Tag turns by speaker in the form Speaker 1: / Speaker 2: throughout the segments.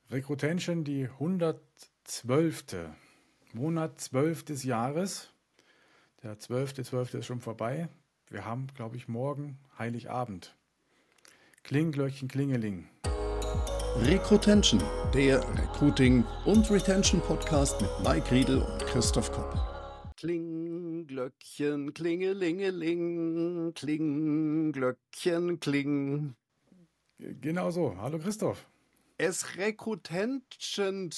Speaker 1: Recrutention, die 112. Monat 12 des Jahres. Der 12.12. ist schon vorbei. Wir haben, glaube ich, morgen Heiligabend. Klingelglöckchen, Klingeling.
Speaker 2: Recrutention, der Recruiting- und Retention-Podcast mit Mike Riedel und Christoph Kopp. Klinglöckchen, klingelingeling, Klinglöckchen, kling.
Speaker 1: Genau so. Hallo Christoph.
Speaker 2: Es Recrutention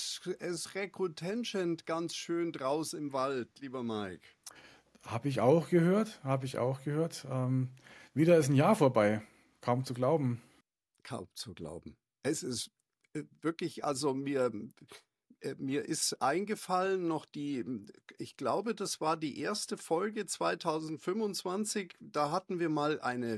Speaker 2: ganz schön draus im Wald, lieber Mike.
Speaker 1: Habe ich auch gehört. Wieder ist ein Jahr vorbei. Kaum zu glauben.
Speaker 2: Kaum zu glauben. Es ist wirklich, also mir ist eingefallen noch ich glaube, das war die erste Folge 2025. Da hatten wir mal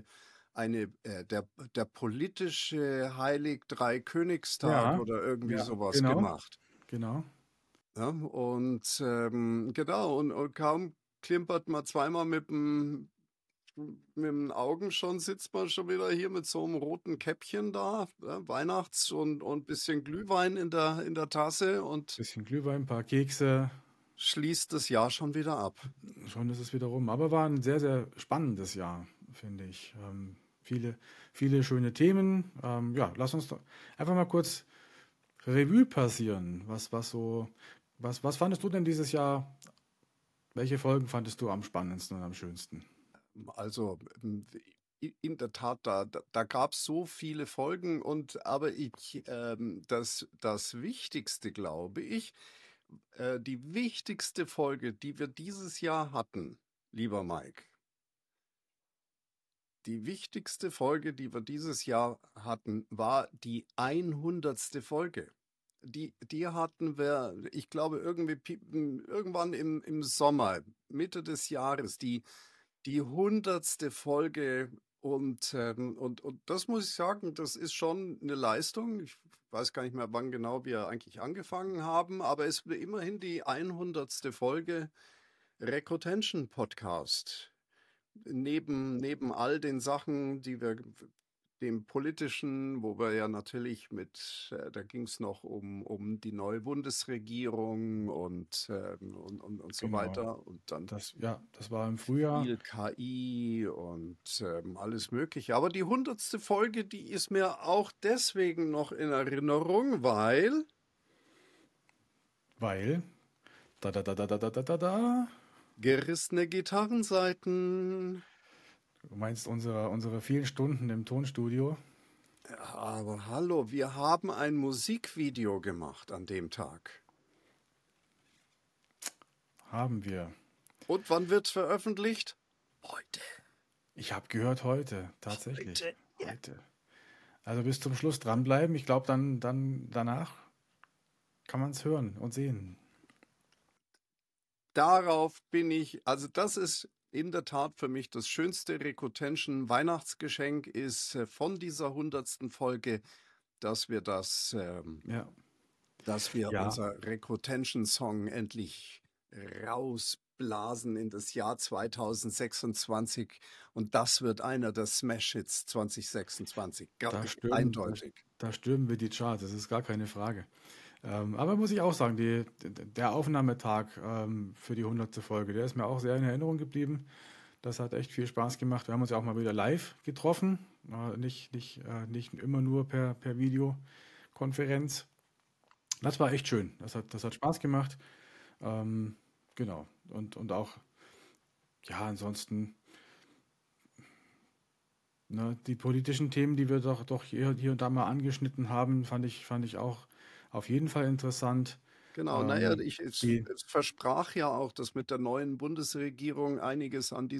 Speaker 2: der politische Heilig-Drei-Königstag
Speaker 1: Ja,
Speaker 2: oder irgendwie
Speaker 1: ja,
Speaker 2: sowas
Speaker 1: genau,
Speaker 2: gemacht.
Speaker 1: genau.
Speaker 2: Ja, und genau, und kaum klimpert man zweimal mit den Augen schon, sitzt man schon wieder hier mit so einem roten Käppchen da, Weihnachts- und bisschen Glühwein in der Tasse und
Speaker 1: Bisschen Glühwein, ein paar Kekse.
Speaker 2: schließt das Jahr schon wieder ab.
Speaker 1: Schon ist es wieder rum. Aber war ein sehr, sehr spannendes Jahr, finde ich. Viele schöne Themen. Ja, lass uns doch einfach mal kurz Revue passieren. Was fandest du denn dieses Jahr? Welche Folgen fandest du am spannendsten und am schönsten?
Speaker 2: Also in der Tat, da gab es so viele Folgen aber das Wichtigste, glaube ich, die wichtigste Folge, die wir dieses Jahr hatten, lieber Mike, die wichtigste Folge, die wir dieses Jahr hatten, war die 100. Folge. Die hatten wir, ich glaube, irgendwann im Sommer, Mitte des Jahres, die 100. Folge. Und das muss ich sagen, das ist schon eine Leistung. Ich weiß gar nicht mehr, wann genau wir eigentlich angefangen haben, aber es war immerhin die 100. Folge Recrutention Podcast. Neben all den Sachen, dem politischen, wo wir ja natürlich da ging es noch um die neue Bundesregierung und so
Speaker 1: Genau.
Speaker 2: weiter. Und dann
Speaker 1: Das war im Frühjahr,
Speaker 2: viel KI und alles Mögliche. Aber die 100. Folge, die ist mir auch deswegen noch in Erinnerung, weil
Speaker 1: weil da.
Speaker 2: gerissene Gitarrenseiten.
Speaker 1: Du meinst unsere vielen Stunden im Tonstudio?
Speaker 2: Aber hallo, wir haben ein Musikvideo gemacht an dem Tag.
Speaker 1: Haben wir.
Speaker 2: Und wann wird's veröffentlicht? Heute.
Speaker 1: Ich habe gehört heute, tatsächlich.
Speaker 2: Heute. Ja.
Speaker 1: Heute. Also bis zum Schluss dranbleiben. Ich glaube, dann danach kann man es hören und sehen.
Speaker 2: Darauf bin ich, also das ist in der Tat für mich das schönste Recrutention Weihnachtsgeschenk ist von dieser 100. Folge, dass wir
Speaker 1: Ja,
Speaker 2: dass wir
Speaker 1: ja,
Speaker 2: unser Recrutention-Song endlich rausblasen in das Jahr 2026 und das wird einer der Smash-Hits 2026,
Speaker 1: da stürmen, da,
Speaker 2: eindeutig.
Speaker 1: da stürmen wir die Charts, das ist gar keine Frage. Aber muss ich auch sagen, der Aufnahmetag für die 100. Folge, der ist mir auch sehr in Erinnerung geblieben. Das hat echt viel Spaß gemacht. Wir haben uns ja auch mal wieder live getroffen, nicht immer nur per Videokonferenz. Das war echt schön. Das hat Spaß gemacht. Genau. Und auch, ja, ansonsten, ne, die politischen Themen, die wir doch hier und da mal angeschnitten haben, fand ich auch auf jeden Fall interessant.
Speaker 2: Genau, naja,
Speaker 1: Ähm, die,
Speaker 2: es versprach ja auch, dass mit der neuen Bundesregierung einiges an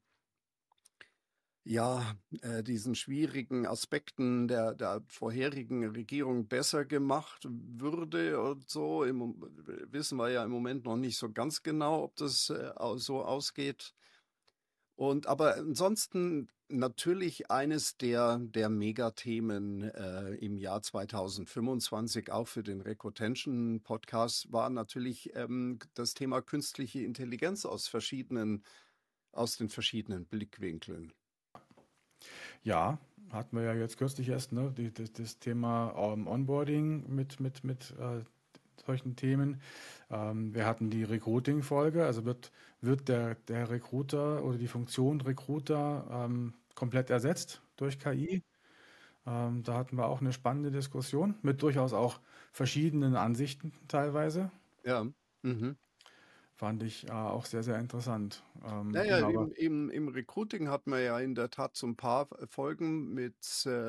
Speaker 2: diesen schwierigen Aspekten der vorherigen Regierung besser gemacht würde und so. Wissen wir ja im Moment noch nicht so ganz genau, ob das so ausgeht. Aber ansonsten natürlich eines der Megathemen im Jahr 2025, auch für den Recrutention Podcast, war natürlich das Thema künstliche Intelligenz aus den verschiedenen Blickwinkeln.
Speaker 1: ja, hatten wir ja jetzt kürzlich erst, ne, das Thema Onboarding mit solchen Themen. Wir hatten die Recruiting-Folge, also wird der Recruiter oder die Funktion Recruiter komplett ersetzt durch KI. Da hatten wir auch eine spannende Diskussion mit durchaus auch verschiedenen Ansichten teilweise.
Speaker 2: Ja. Mhm.
Speaker 1: Fand ich auch sehr, sehr interessant.
Speaker 2: Naja,
Speaker 1: Genau, aber
Speaker 2: im Recruiting hatten wir ja in der Tat so ein paar Folgen mit,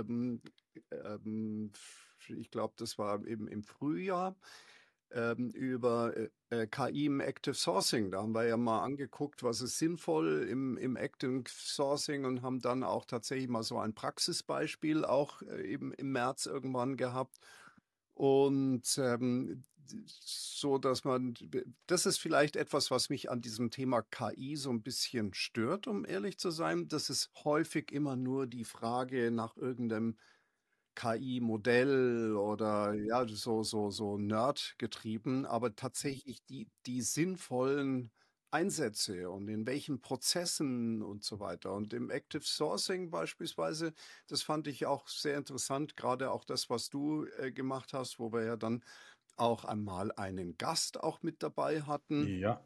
Speaker 2: ähm, ich glaube, das war eben im Frühjahr, über KI im Active Sourcing. Da haben wir ja mal angeguckt, was ist sinnvoll im Active Sourcing und haben dann auch tatsächlich mal so ein Praxisbeispiel auch eben im März irgendwann gehabt. Und so, dass man, das ist vielleicht etwas, was mich an diesem Thema KI so ein bisschen stört, um ehrlich zu sein. Das ist häufig immer nur die Frage nach irgendeinem KI-Modell oder ja, so Nerd getrieben, aber tatsächlich die sinnvollen Einsätze und in welchen Prozessen und so weiter. Und im Active Sourcing beispielsweise, das fand ich auch sehr interessant, gerade auch das, was du gemacht hast, wo wir ja dann auch einmal einen Gast auch mit dabei hatten.
Speaker 1: ja,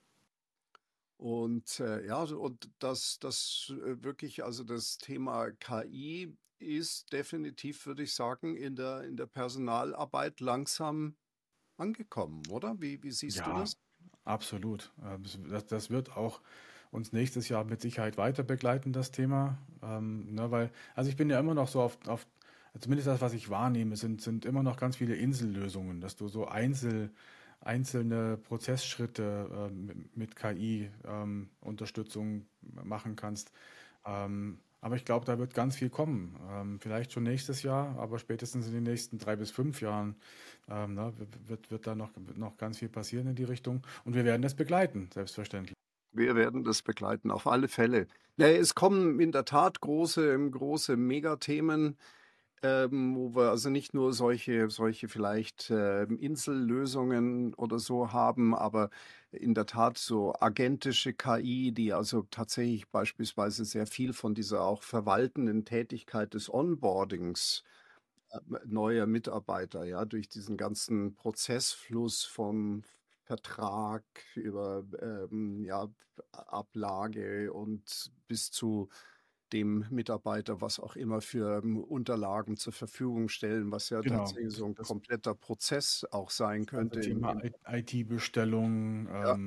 Speaker 2: Und ja, und das wirklich, also das Thema KI ist definitiv, würde ich sagen, in der Personalarbeit langsam angekommen, oder? Wie siehst du
Speaker 1: ja,
Speaker 2: das?
Speaker 1: absolut. Das wird auch uns nächstes Jahr mit Sicherheit weiter begleiten, das Thema. Ne, weil, also ich bin ja immer noch so zumindest das, was ich wahrnehme, sind immer noch ganz viele Insellösungen, dass du so einzelne Prozessschritte mit KI-Unterstützung machen kannst. Aber ich glaube, da wird ganz viel kommen. Vielleicht schon nächstes Jahr, aber spätestens in den nächsten 3 bis 5 Jahren ne, wird da noch ganz viel passieren in die Richtung. Und wir werden es begleiten, selbstverständlich.
Speaker 2: Wir werden das begleiten, auf alle Fälle. Ja, es kommen in der Tat große Megathemen, wo wir also nicht nur solche vielleicht Insellösungen oder so haben, aber in der Tat so agentische KI, die also tatsächlich beispielsweise sehr viel von dieser auch verwaltenden Tätigkeit des Onboardings neuer Mitarbeiter, ja, durch diesen ganzen Prozessfluss vom Vertrag über ja, Ablage und bis zu dem Mitarbeiter, was auch immer für Unterlagen zur Verfügung stellen, was ja
Speaker 1: Genau,
Speaker 2: tatsächlich so ein
Speaker 1: das
Speaker 2: kompletter Prozess auch sein
Speaker 1: ganze
Speaker 2: könnte.
Speaker 1: Thema IT-Bestellung,
Speaker 2: Ja,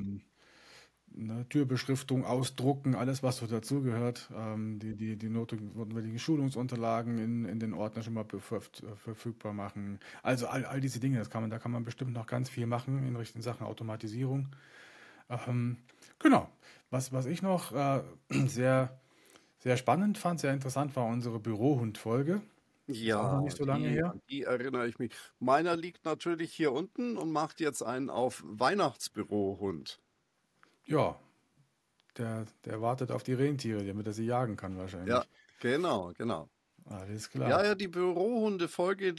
Speaker 1: ne, Türbeschriftung, Ausdrucken, alles, was so dazugehört, die notwendigen Schulungsunterlagen in den Ordner schon mal verfügbar machen. Also all diese Dinge, da kann man bestimmt noch ganz viel machen in Richtung Sachen Automatisierung. Ähm, genau. Was ich noch sehr, sehr spannend fand, sehr interessant war unsere Bürohund-Folge. Ist auch noch
Speaker 2: ja,
Speaker 1: nicht so lange her.
Speaker 2: an die erinnere ich mich. Meiner liegt natürlich hier unten und macht jetzt einen auf Weihnachtsbürohund.
Speaker 1: Ja, der wartet auf die Rentiere, damit er sie jagen kann
Speaker 2: Ja,
Speaker 1: wahrscheinlich.
Speaker 2: genau.
Speaker 1: Alles
Speaker 2: Ja,
Speaker 1: klar.
Speaker 2: ja, die Bürohunde-Folge,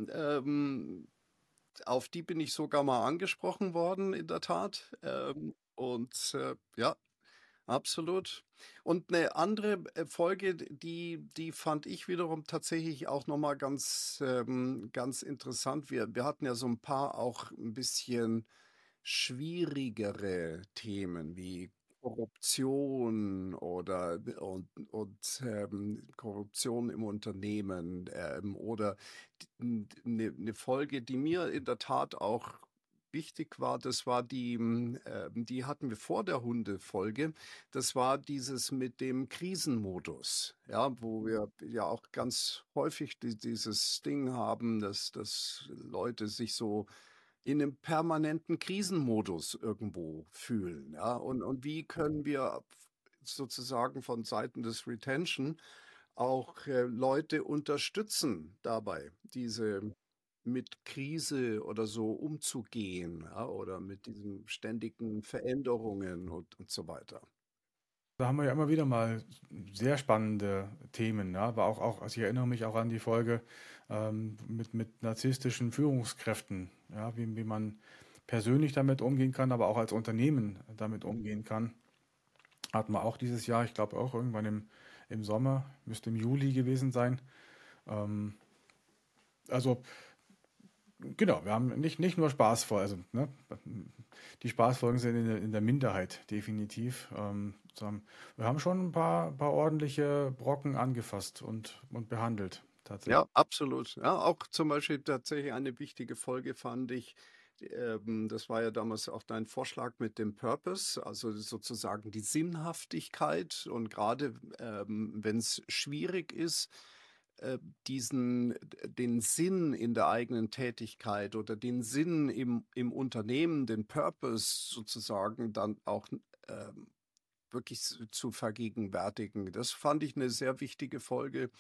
Speaker 2: auf die bin ich sogar mal angesprochen worden, in der Tat. Und ja, absolut. Und eine andere Folge, die fand ich wiederum tatsächlich auch nochmal ganz interessant. Wir hatten ja so ein paar auch ein bisschen schwierigere Themen wie Korruption und Korruption im Unternehmen oder eine Folge, die mir in der Tat auch wichtig war, das war die hatten wir vor der Hundefolge, das war dieses mit dem Krisenmodus, ja, wo wir ja auch ganz häufig dieses Ding haben, dass Leute sich so in einem permanenten Krisenmodus irgendwo fühlen, ja. Und wie können wir sozusagen von Seiten des Retention auch Leute unterstützen dabei, diese mit Krise oder so umzugehen, ja, oder mit diesen ständigen Veränderungen und so weiter.
Speaker 1: Da haben wir ja immer wieder mal sehr spannende Themen, ja, aber also ich erinnere mich auch an die Folge mit narzisstischen Führungskräften, ja, wie man persönlich damit umgehen kann, aber auch als Unternehmen damit umgehen kann. Hatten wir auch dieses Jahr, ich glaube auch irgendwann im Sommer, müsste im Juli gewesen sein. Ähm, also genau, wir haben nicht nur Spaßfolgen, also ne, die Spaßfolgen sind in der Minderheit, definitiv. Wir haben schon paar ordentliche Brocken angefasst und behandelt, tatsächlich.
Speaker 2: Ja, absolut. Ja, auch zum Beispiel tatsächlich eine wichtige Folge fand ich, das war ja damals auch dein Vorschlag mit dem Purpose, also sozusagen die Sinnhaftigkeit und gerade wenn es schwierig ist, äh, den Sinn in der eigenen Tätigkeit oder den Sinn im Unternehmen, den Purpose sozusagen dann auch ähm, wirklich zu vergegenwärtigen. Das fand ich eine sehr wichtige Folge.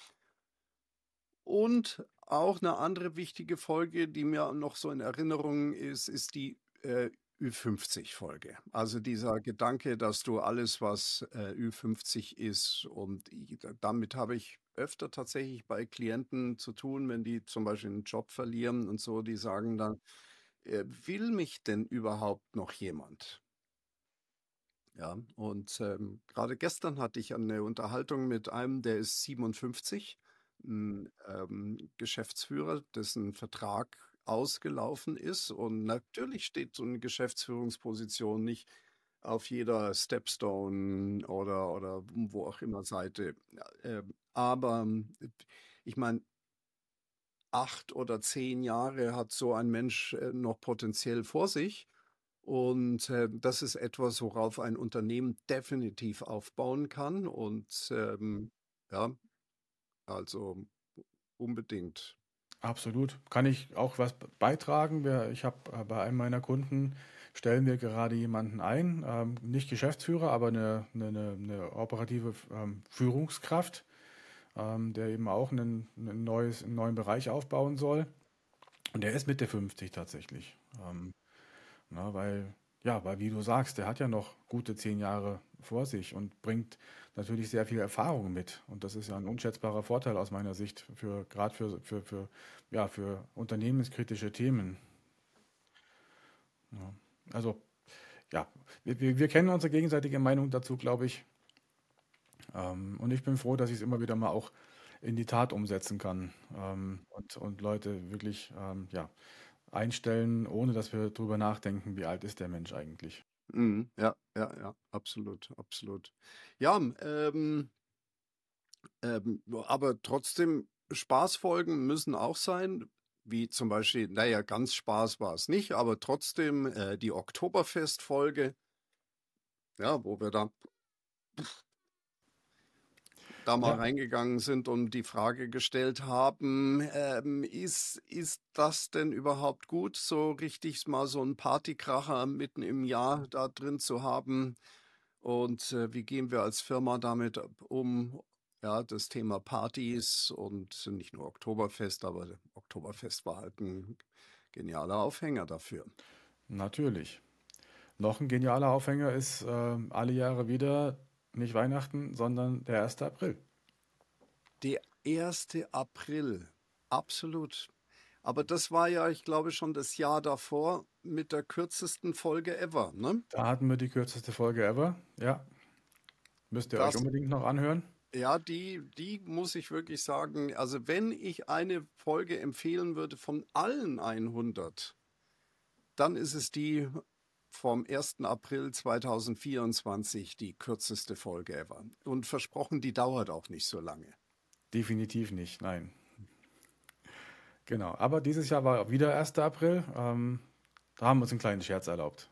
Speaker 2: Und auch eine andere wichtige Folge, die mir noch so in Erinnerung ist, ist die, Ü50-Folge. Also, dieser Gedanke, dass du alles, was, Ü50 ist und i damit habe ich öfter tatsächlich bei Klienten zu tun, wenn die zum Beispiel 'n Job verlieren und so, die sagen dann: „Will mich denn überhaupt noch jemand?“ Ja, und, grade gestern hatte ich eine Unterhaltung mit einem, der ist 57, 'n, Geschäftsführer, dessen Vertrag ausgelaufen ist. Und natürlich steht so eine Geschäftsführungsposition nicht auf jeder Stepstone oder wo auch immer Seite. Aber, ich meine, 8 oder 10 Jahre hat so ein Mensch, noch potenziell vor sich. Und, das ist etwas, worauf ein Unternehmen definitiv aufbauen kann und, ja, also unbedingt.
Speaker 1: Absolut. Kann ich auch was beitragen? Ich habe bei einem meiner Kunden stellen wir gerade jemanden ein, nicht Geschäftsführer, aber eine operative Führungskraft, der eben auch einen neuen Bereich aufbauen soll. Und der ist Mitte 50 tatsächlich. Na, weil, wie du sagst, der hat ja noch gute 10 Jahre vor sich und bringt natürlich sehr viel Erfahrung mit. Und das ist ja ein unschätzbarer Vorteil aus meiner Sicht gerade für unternehmenskritische Themen. Ja. Also, ja, wir kennen unsere gegenseitige Meinung dazu, glaube ich. Und ich bin froh, dass ich es immer wieder mal auch in die Tat umsetzen kann, und Leute wirklich, ja, einstellen, ohne dass wir drüber nachdenken, wie alt ist der Mensch eigentlich.
Speaker 2: Mhm. Ja, ja, ja, absolut, absolut. Ja, aber trotzdem, Spaßfolgen müssen auch sein, wie zum Beispiel, naja, ganz Spaß war es nicht, aber trotzdem, die Oktoberfest-Folge, ja, wo wir da mal
Speaker 1: Ja,
Speaker 2: reingegangen sind und die Frage gestellt haben, ist das denn überhaupt gut, so richtig mal so 'n Partykracher mitten im Jahr da drin zu haben? Und, wie gehen wir als Firma damit um? Ja, das Thema Partys und nicht nur Oktoberfest, aber Oktoberfest war halt 'n genialer Aufhänger dafür.
Speaker 1: natürlich. Noch ein genialer Aufhänger ist alle Jahre wieder nicht Weihnachten, sondern der 1. April.
Speaker 2: Der 1. April, absolut. Aber das war ja, ich glaube, schon das Jahr davor mit der kürzesten Folge ever, ne?
Speaker 1: Da hatten wir die kürzeste Folge ever. Ja, müsst ihr euch
Speaker 2: Das
Speaker 1: unbedingt noch anhören.
Speaker 2: ja, die muss ich wirklich sagen, also, wenn ich eine Folge empfehlen würde von allen 100, dann ist es die vom 1. April 2024, die kürzeste Folge ever. Und versprochen, die dauert auch nicht so lange.
Speaker 1: Definitiv nicht, nein. Genau. Aber dieses Jahr war wieder 1. April. Da haben wir uns einen kleinen Scherz erlaubt,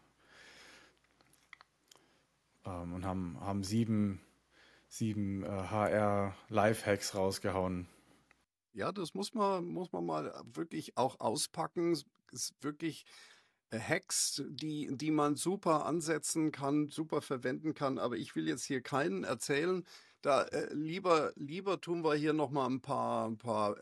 Speaker 1: und haben sieben HR-Lifehacks rausgehauen.
Speaker 2: Ja, das muss man mal wirklich auch auspacken. Es ist wirklich, Hacks, die man super ansetzen kann, super verwenden kann, aber ich will jetzt hier keinen erzählen. Da, lieber tun wir hier noch mal ein paar,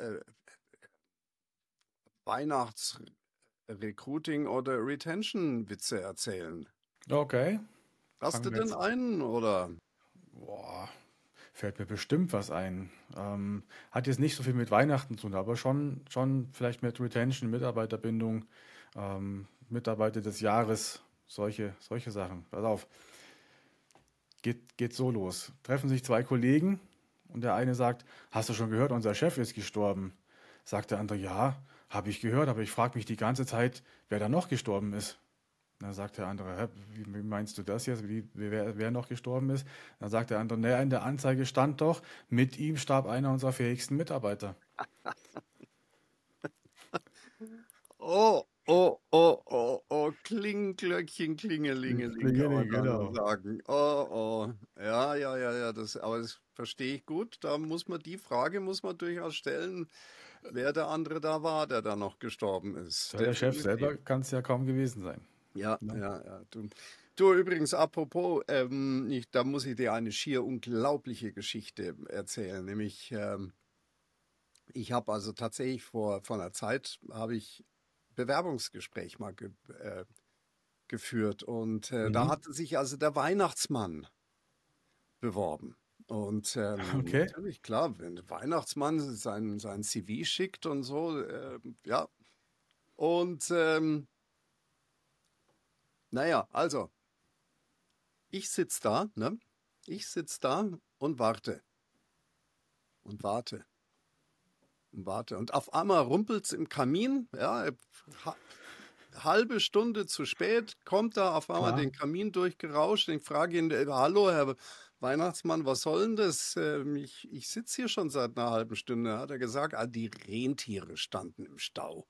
Speaker 2: Weihnachts-Recruiting oder Retention-Witze erzählen.
Speaker 1: Okay,
Speaker 2: Hast
Speaker 1: fangen
Speaker 2: du
Speaker 1: wir
Speaker 2: denn
Speaker 1: jetzt.
Speaker 2: einen oder?
Speaker 1: Boah, fällt mir bestimmt was ein. Hat jetzt nicht so viel mit Weihnachten zu tun, aber schon vielleicht mit Retention, Mitarbeiterbindung, Mitarbeiter des Jahres, solche Sachen. Pass auf, geht so los. Treffen sich zwei Kollegen Und der eine sagt, hast du schon gehört, unser Chef ist gestorben. Sagt der andere, ja, habe ich gehört, aber ich frage mich die ganze Zeit, wer da noch gestorben ist. Dann sagt der andere, hä, wie meinst du das jetzt, wer noch gestorben ist? Dann sagt der andere, naja, in der Anzeige stand doch, mit ihm starb einer unserer fähigsten Mitarbeiter.
Speaker 2: Oh, oh, oh, oh, oh, Glöckchen, Klingelingeling, kann man
Speaker 1: Klingeling,
Speaker 2: da nur
Speaker 1: genau.
Speaker 2: sagen. Oh, oh, ja, ja, ja, ja, aber das verstehe ich gut. Die Frage muss man durchaus stellen, wer der andere da war, der da noch gestorben ist.
Speaker 1: Ja, der Chef
Speaker 2: Definitiv.
Speaker 1: selber kann es ja kaum gewesen sein.
Speaker 2: Ja,
Speaker 1: Ne?
Speaker 2: ja, ja. Du übrigens, apropos, da muss ich dir eine schier unglaubliche Geschichte erzählen. Nämlich, ich habe also tatsächlich vor einer Zeit, habe ich Bewerbungsgespräch mal geführt und da
Speaker 1: Mhm.
Speaker 2: hatte sich also der Weihnachtsmann beworben. Und
Speaker 1: Okay.
Speaker 2: natürlich, klar, wenn der Weihnachtsmann sein CV schickt und so, ja. Und naja, also, ich sitze da, ne? Ich sitze da und warte und warte und warte. Und auf einmal rumpelt es im Kamin, ja, halbe Stunde zu spät, kommt da auf einmal
Speaker 1: Klar.
Speaker 2: den Kamin durchgerauscht. Ich frage ihn, hallo, Herr Weihnachtsmann, was soll denn das? Ich sitze hier schon seit einer halben Stunde. Hat er gesagt, die Rentiere standen im Stau.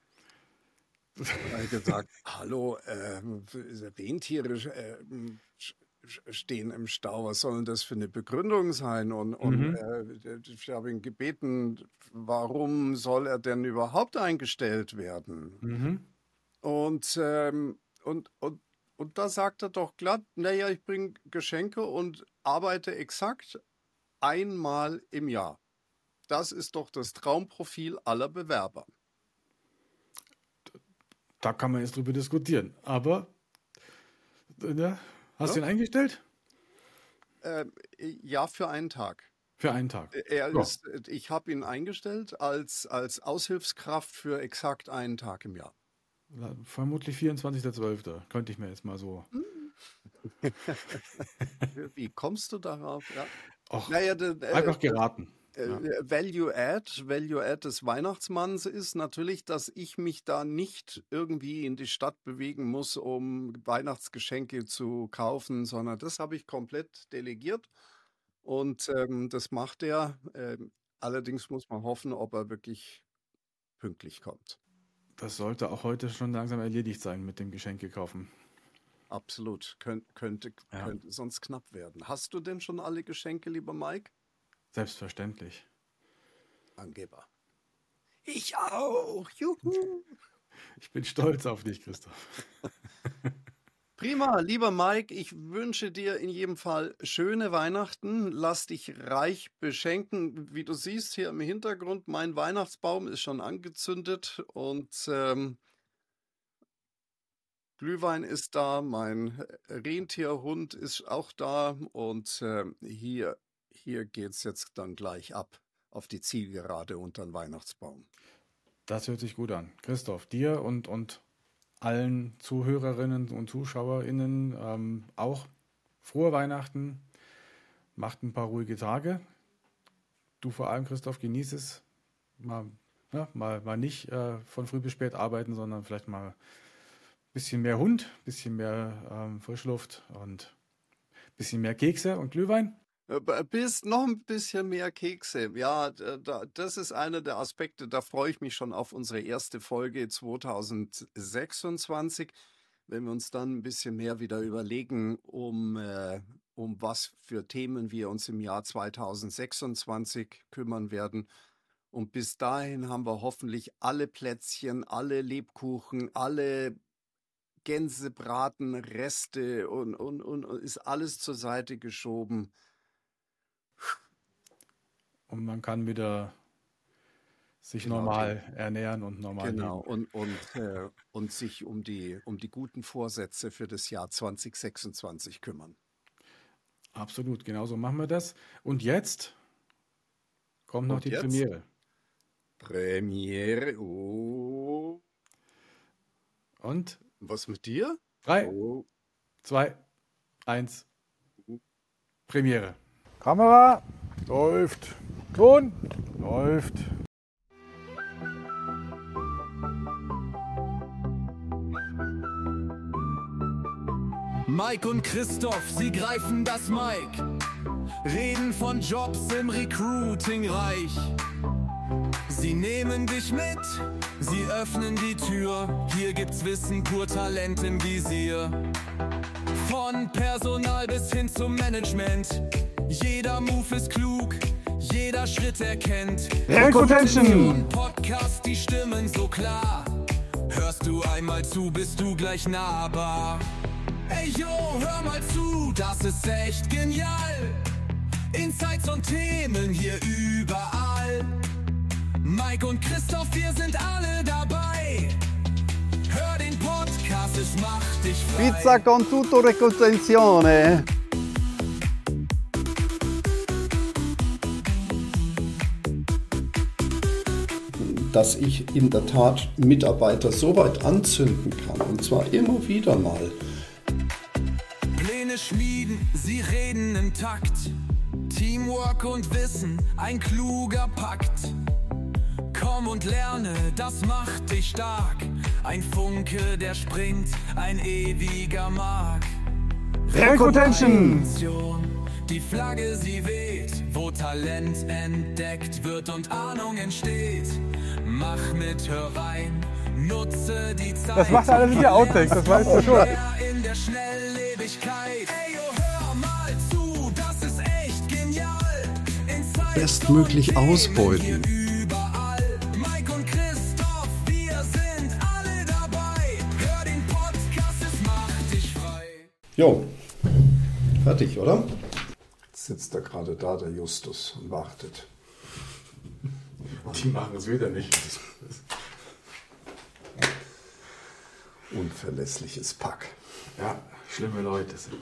Speaker 2: Da habe ich gesagt, hallo, Rentiere stehen im Stau. Was soll denn das für eine Begründung sein? Und
Speaker 1: Mhm.
Speaker 2: ich habe ihn gebeten, warum soll er denn überhaupt eingestellt werden?
Speaker 1: Mhm.
Speaker 2: Und, und da sagt er doch glatt, naja, ich bringe Geschenke und arbeite exakt einmal im Jahr. Das ist doch das Traumprofil aller Bewerber.
Speaker 1: Da kann man jetzt drüber diskutieren. Aber, ja, hast du
Speaker 2: Ne?
Speaker 1: ihn eingestellt?
Speaker 2: Äh, ja, für einen Tag.
Speaker 1: Für einen Tag. Ja,
Speaker 2: Ich habe ihn eingestellt als Aushilfskraft für exakt einen Tag im Jahr.
Speaker 1: vermutlich 24.12. Könnte ich mir jetzt mal so.
Speaker 2: Hm. Wie kommst du darauf? Ja.
Speaker 1: Och,
Speaker 2: Naja,
Speaker 1: einfach geraten. Ja.
Speaker 2: Value Add des Weihnachtsmanns ist natürlich, dass ich mich da nicht irgendwie in die Stadt bewegen muss, um Weihnachtsgeschenke zu kaufen, sondern das habe ich komplett delegiert und das macht er. Allerdings muss man hoffen, ob er wirklich pünktlich kommt.
Speaker 1: Das sollte auch heute schon langsam erledigt sein mit dem Geschenke kaufen.
Speaker 2: Absolut.
Speaker 1: Ja,
Speaker 2: Könnte sonst knapp werden. Hast du denn schon alle Geschenke, lieber Mike?
Speaker 1: selbstverständlich.
Speaker 2: Angeber. Ich auch. Juhu.
Speaker 1: Ich bin stolz auf dich, Christoph.
Speaker 2: Prima, lieber Mike, ich wünsche dir in jedem Fall schöne Weihnachten. Lass dich reich beschenken. Wie du siehst hier im Hintergrund, mein Weihnachtsbaum ist schon angezündet und Glühwein ist da, mein Rentierhund ist auch da und hier geht es jetzt dann gleich ab auf die Zielgerade unter den Weihnachtsbaum.
Speaker 1: Das hört sich gut an. Christoph, dir und allen Zuhörerinnen und ZuschauerInnen auch frohe Weihnachten. Macht ein paar ruhige Tage. Du vor allem, Christoph, genieß es. Mal, ja, mal nicht von früh bis spät arbeiten, sondern vielleicht mal ein bisschen mehr Hund, ein bisschen mehr Frischluft und ein bisschen mehr Kekse und Glühwein.
Speaker 2: Bis noch ein bisschen mehr Kekse. Ja, das ist einer der Aspekte, da freue ich mich schon auf unsere erste Folge 2026, wenn wir uns dann ein bisschen mehr wieder überlegen, um was für Themen wir uns im Jahr 2026 kümmern werden. Und bis dahin haben wir hoffentlich alle Plätzchen, alle Lebkuchen, alle Gänsebraten, Reste und ist alles zur Seite geschoben.
Speaker 1: Und man kann wieder sich
Speaker 2: Genau, die,
Speaker 1: normal ernähren und normal
Speaker 2: genau.
Speaker 1: leben.
Speaker 2: Und sich um die guten Vorsätze für das Jahr 2026 kümmern.
Speaker 1: Absolut, genauso machen wir das. Und jetzt kommt noch
Speaker 2: Und
Speaker 1: die
Speaker 2: jetzt
Speaker 1: Premiere.
Speaker 2: Premiere. Oh,
Speaker 1: Und
Speaker 2: was mit dir?
Speaker 1: 3,
Speaker 2: Oh,
Speaker 1: 2, 1,
Speaker 2: oh.
Speaker 1: Premiere. Kamera. Läuft. Ton. Läuft.
Speaker 3: Mike und Christoph, sie greifen das Mic, reden von Jobs im Recruiting-Reich. Sie nehmen dich mit, sie öffnen die Tür, hier gibt's Wissen, pur Talent im Visier. Von Personal bis hin zum Management, jeder Move ist klug, jeder Schritt erkennt.
Speaker 1: Rekruttention!
Speaker 3: Podcast, die Stimmen so klar, hörst du einmal zu, bist du gleich nahbar. Ey yo, hör mal zu, das ist echt genial. Insights und Themen hier überall. Mike und Christoph, wir sind alle dabei. Hör den Podcast, es macht dich frei.
Speaker 2: Pizza con tutto Rekruttenzione. Dass ich in der Tat Mitarbeiter so weit anzünden kann, und zwar immer wieder mal.
Speaker 3: Pläne schmieden, sie reden im Takt. Teamwork und Wissen, ein kluger Pakt. Komm und lerne, das macht dich stark. Ein Funke, der springt, ein ewiger Mark.
Speaker 1: Rekruttention!
Speaker 3: Die Flagge, sie weht, wo Talent entdeckt wird und Ahnung entsteht. Mach mit, hör rein, nutze die Zeit.
Speaker 1: Das macht alles in die Outtakes, das weißt du schon.
Speaker 3: In der Schnelllebigkeit. Ey, yo, hör mal zu, das ist echt genial.
Speaker 2: Bestmöglich ausbeuten.
Speaker 3: Überall. Mike und Christoph, wir sind alle dabei. Hör den Podcast, es macht dich frei.
Speaker 2: Jo, fertig, oder? Jetzt sitzt er gerade da, der Justus, und wartet.
Speaker 1: Die machen es wieder nicht.
Speaker 2: Unverlässliches Pack.
Speaker 1: Ja, schlimme Leute.